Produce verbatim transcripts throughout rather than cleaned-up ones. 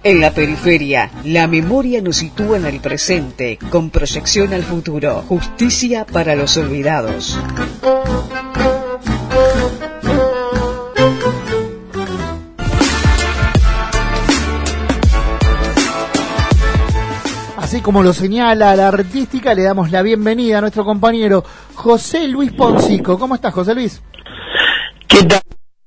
En la periferia, la memoria nos sitúa en el presente, con proyección al futuro. Justicia para los olvidados. Así como lo señala la artística, le damos la bienvenida a nuestro compañero José Luis Poncico. ¿Cómo estás, José Luis? ¿Qué tal?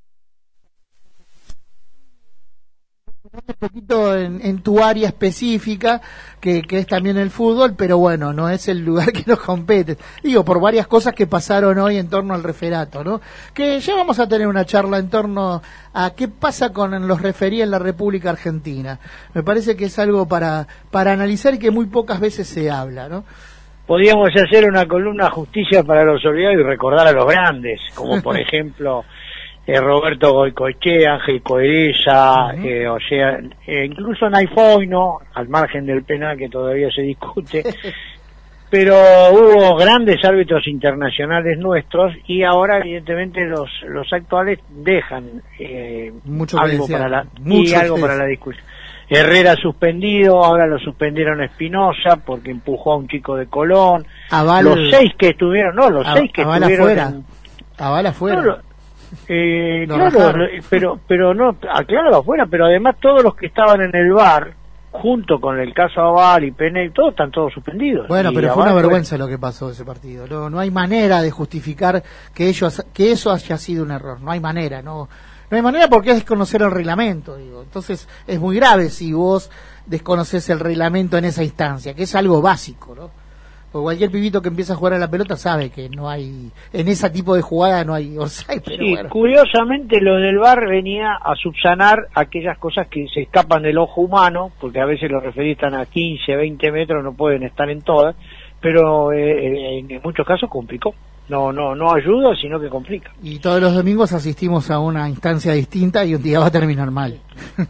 Un poquito en, en tu área específica, que, que es también el fútbol, pero bueno, no es el lugar que nos compete. Digo, por varias cosas que pasaron hoy en torno al referato, ¿no? Que ya vamos a tener una charla en torno a qué pasa con los referí en la República Argentina. Me parece que es algo para, para analizar y que muy pocas veces se habla, ¿no? Podríamos hacer una columna Justicia para los olvidados y recordar a los grandes, como por ejemplo... Eh, Roberto Goicoechea, Ángel Coerella, uh-huh. eh, o sea, eh, incluso Naifoy, ¿no? Al margen del penal que todavía se discute, pero hubo grandes árbitros internacionales nuestros y ahora evidentemente los los actuales dejan eh, Mucho algo para la Mucho y algo para la discusión. Herrera suspendido, ahora lo suspendieron a Espinosa porque empujó a un chico de Colón. Aval, los seis que estuvieron, no, los a, seis que Aval estuvieron afuera. En, Aval afuera. No, lo, Eh, no, claro, pero pero no, aclaro afuera, pero además todos los que estaban en el V A R, junto con el caso Aval y Pene, todos están todos suspendidos. Bueno, y pero Aval fue una fue... vergüenza lo que pasó ese partido. No, no hay manera de justificar que ellos que eso haya sido un error. No hay manera, no, no hay manera porque es desconocer el reglamento, digo. Entonces es muy grave si vos desconoces el reglamento en esa instancia, que es algo básico, ¿no? Porque cualquier pibito que empieza a jugar a la pelota sabe que no hay, en ese tipo de jugada no hay offside, pero sí, bueno. Curiosamente lo del V A R venía a subsanar aquellas cosas que se escapan del ojo humano, porque a veces los referís están a quince, veinte metros, no pueden estar en todas, pero eh, en muchos casos complicó. No, no, no ayuda, sino que complica. Y todos los domingos asistimos a una instancia distinta y un día va a terminar mal.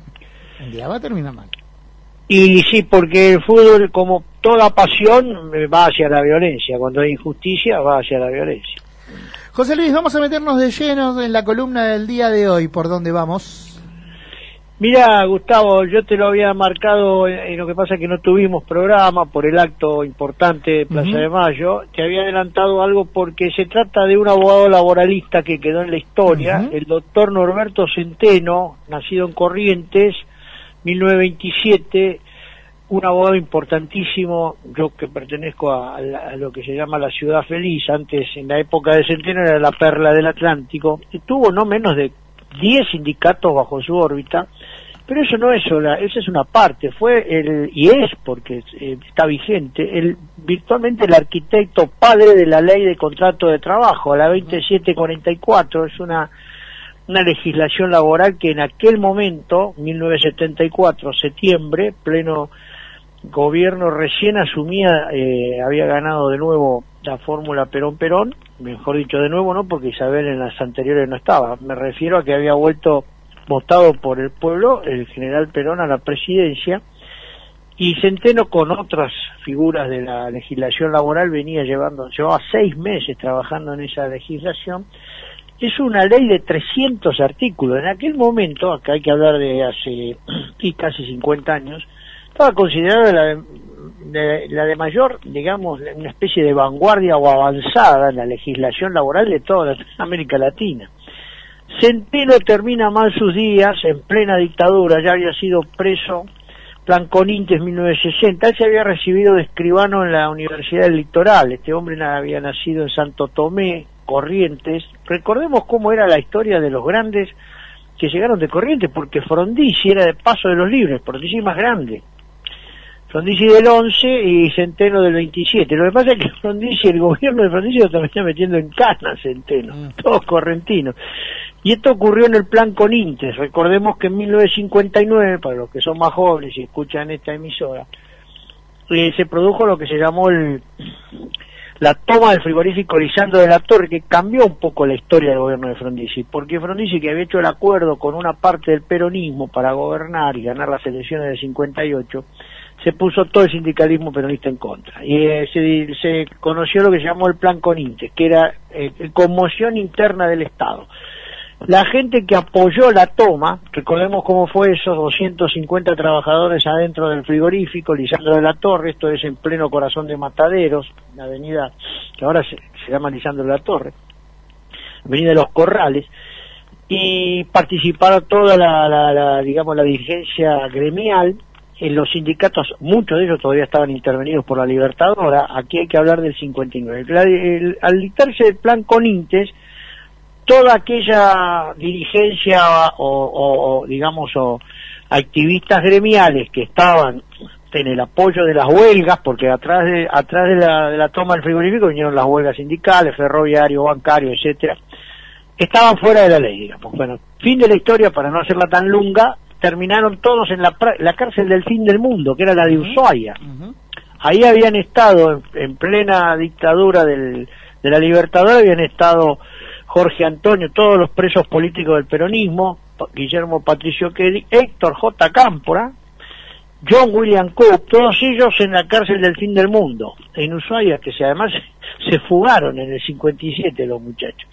Un día va a terminar mal. Y sí, porque el fútbol, como toda pasión, va hacia la violencia. Cuando hay injusticia, va hacia la violencia. José Luis, vamos a meternos de lleno en la columna del día de hoy. ¿Por dónde vamos? Mira, Gustavo, yo te lo había marcado, y lo que pasa es que no tuvimos programa por el acto importante de Plaza uh-huh. de Mayo. Te había adelantado algo porque se trata de un abogado laboralista que quedó en la historia, uh-huh. el doctor Norberto Centeno, nacido en Corrientes, mil novecientos veintisiete, un abogado importantísimo. Yo que pertenezco a, la, a lo que se llama la Ciudad Feliz, antes en la época de Centeno era la perla del Atlántico, y tuvo no menos de diez sindicatos bajo su órbita, pero eso no es sola, esa es una parte, fue el, y es porque eh, está vigente, el virtualmente el arquitecto padre de la ley de contrato de trabajo, la veintisiete cuarenta y cuatro, es una una legislación laboral que en aquel momento, mil novecientos setenta y cuatro, septiembre, pleno gobierno recién asumía, eh, había ganado de nuevo la fórmula Perón-Perón, mejor dicho de nuevo no, porque Isabel en las anteriores no estaba, me refiero a que había vuelto votado por el pueblo el general Perón a la presidencia, y Centeno con otras figuras de la legislación laboral venía llevando, llevaba seis meses trabajando en esa legislación. Es una ley de trescientos artículos. En aquel momento, acá hay que hablar de hace y casi cincuenta años, estaba considerada la de, de, la de mayor, digamos, una especie de vanguardia o avanzada en la legislación laboral de toda América Latina. Centeno termina mal sus días en plena dictadura, ya había sido preso, Planconintes mil novecientos sesenta, él se había recibido de escribano en la Universidad del Litoral, este hombre había nacido en Santo Tomé, Corrientes. Recordemos cómo era la historia de los grandes que llegaron de Corrientes, porque Frondizi era de Paso de los Libres, Frondizi más grande, Frondizi del once y Centeno del veintisiete. Lo que pasa es que Frondizi, el gobierno de Frondizi lo terminó metiendo en cana Centeno, mm. todos correntinos. Y esto ocurrió en el Plan Conintes. Recordemos que en mil novecientos cincuenta y nueve, para los que son más jóvenes y escuchan esta emisora, eh, se produjo lo que se llamó el... la toma del frigorífico Lisandro de la Torre, que cambió un poco la historia del gobierno de Frondizi, porque Frondizi, que había hecho el acuerdo con una parte del peronismo para gobernar y ganar las elecciones del cincuenta y ocho, se puso todo el sindicalismo peronista en contra, y eh, se, se conoció lo que se llamó el Plan Conintes, que era eh, conmoción interna del Estado. La gente que apoyó la toma, recordemos cómo fue esos doscientos cincuenta trabajadores adentro del frigorífico, Lisandro de la Torre, esto es en pleno corazón de Mataderos, la avenida que ahora se, se llama Lisandro de la Torre, avenida de los Corrales, y participaron toda la, la, la digamos, la dirigencia gremial. En los sindicatos, muchos de ellos todavía estaban intervenidos por la Libertadora. Aquí hay que hablar del cincuenta y nueve. La, el, al dictarse el plan Conintes, toda aquella dirigencia o, o, o digamos, o activistas gremiales que estaban en el apoyo de las huelgas, porque atrás de atrás de la, de la toma del frigorífico vinieron las huelgas sindicales, ferroviario, bancario, etcétera, estaban fuera de la ley, digamos. Bueno, fin de la historia, para no hacerla tan lunga, terminaron todos en la, la cárcel del fin del mundo, que era la de Ushuaia. Uh-huh. Ahí habían estado, en, en plena dictadura del, de la Libertadora, habían estado Jorge Antonio, todos los presos políticos del peronismo, Guillermo Patricio Kelly, Héctor J. Cámpora, John William Cook, todos ellos en la cárcel del fin del mundo, en Ushuaia, que se, además se fugaron en el cincuenta y siete los muchachos.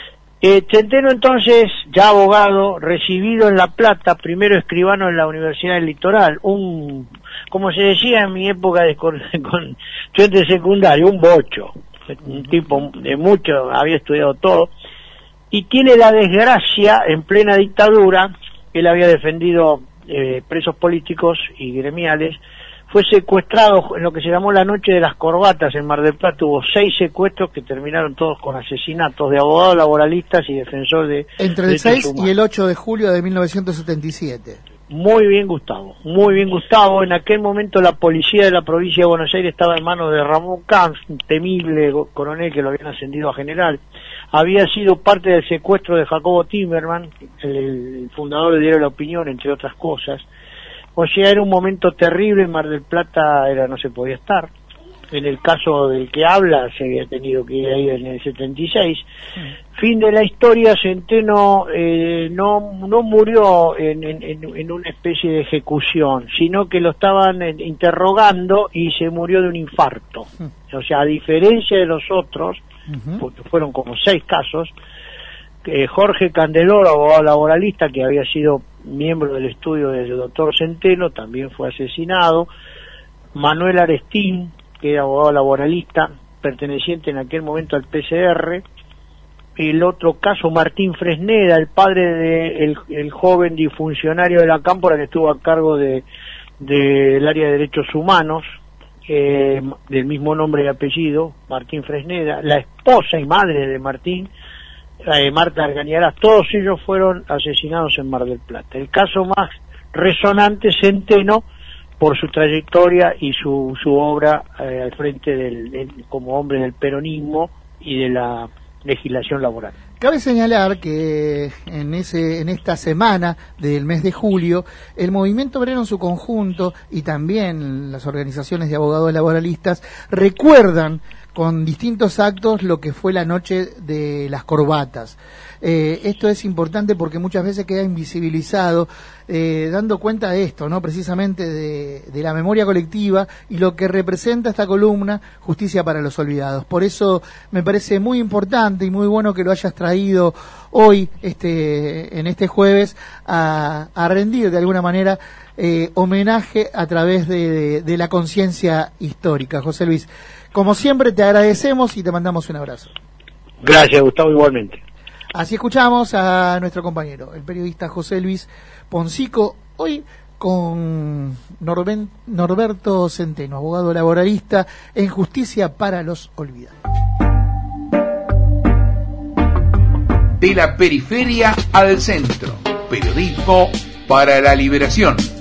Eh, Centeno entonces, ya abogado, recibido en La Plata, primero escribano en la Universidad del Litoral, un, como se decía en mi época de con, con estudiante secundario, un bocho, un tipo de mucho, había estudiado todo, y tiene la desgracia, en plena dictadura, él había defendido eh, presos políticos y gremiales, fue secuestrado en lo que se llamó la noche de las corbatas en Mar del Plata. Hubo seis secuestros que terminaron todos con asesinatos de abogados laboralistas y defensores de entre el seis y el ocho de julio de mil novecientos setenta y siete. Muy bien, Gustavo, muy bien, Gustavo. En aquel momento la policía de la provincia de Buenos Aires estaba en manos de Ramón Camps, un temible coronel que lo habían ascendido a general. Había sido parte del secuestro de Jacobo Timerman, el, el fundador del diario La Opinión, entre otras cosas. O sea, era un momento terrible, en Mar del Plata era no se podía estar. En el caso del que habla, se había tenido que ir ahí en el setenta y seis. Sí. Fin de la historia, Centeno eh, no no murió en, en, en una especie de ejecución, sino que lo estaban interrogando y se murió de un infarto. Sí. O sea, a diferencia de los otros, uh-huh. porque fueron como seis casos, eh, Jorge Candeloro, abogado laboralista, que había sido miembro del estudio del doctor Centeno, también fue asesinado. Manuel Arestín, que era abogado laboralista, perteneciente en aquel momento al P C R. El otro caso, Martín Fresneda, el padre de el, el joven difuncionario de la Cámpora que estuvo a cargo de del área de derechos humanos, eh, del mismo nombre y apellido, Martín Fresneda, la esposa y madre de Martín, eh, Marta Argañarás, todos ellos fueron asesinados en Mar del Plata. El caso más resonante, Centeno, por su trayectoria y su su obra eh, al frente del, del como hombre del peronismo y de la legislación laboral. Cabe señalar que en ese en esta semana del mes de julio el movimiento obrero en su conjunto y también las organizaciones de abogados laboralistas recuerdan con distintos actos lo que fue la noche de las corbatas. Eh, esto es importante porque muchas veces queda invisibilizado, eh, dando cuenta de esto, ¿no? Precisamente de, de la memoria colectiva y lo que representa esta columna, Justicia para los Olvidados. Por eso me parece muy importante y muy bueno que lo hayas traído hoy, este, en este jueves, a, a rendir de alguna manera eh, homenaje a través de, de, de la conciencia histórica. José Luis, como siempre te agradecemos y te mandamos un abrazo. Gracias, Gustavo, igualmente. Así escuchamos a nuestro compañero, el periodista José Luis Poncico, hoy con Norben, Norberto Centeno, abogado laboralista en Justicia para los Olvidados. De la periferia al centro, periodismo para la liberación.